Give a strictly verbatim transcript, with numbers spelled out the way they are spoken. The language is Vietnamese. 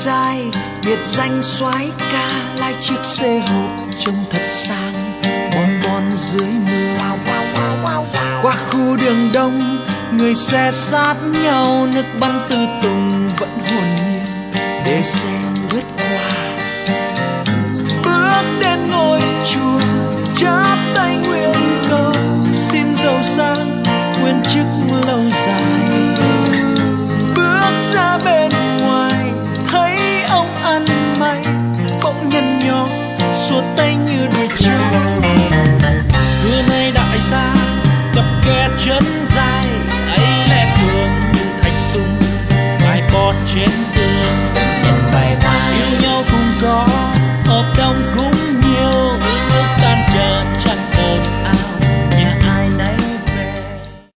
dài, biệt danh soái ca, lái chiếc xe hộp trông thật sang, bon bon dưới mưa. Qua khu đường đông, người xe sát nhau, nước bắn từ tùng vẫn hồn nhiên để xe lướt qua. Bước đến ngôi chùa, chắp tay nguyện cầu, xin giàu sang nguyên chức lâu dài. Bước ra bên ngoài, thấy ông ăn mày, bỗng nhân nhỏ xua tay như đuổi chó. Xưa nay đại gia cặp kè chân dài, ấy lẽ thường như thạch sung, vai bọt trên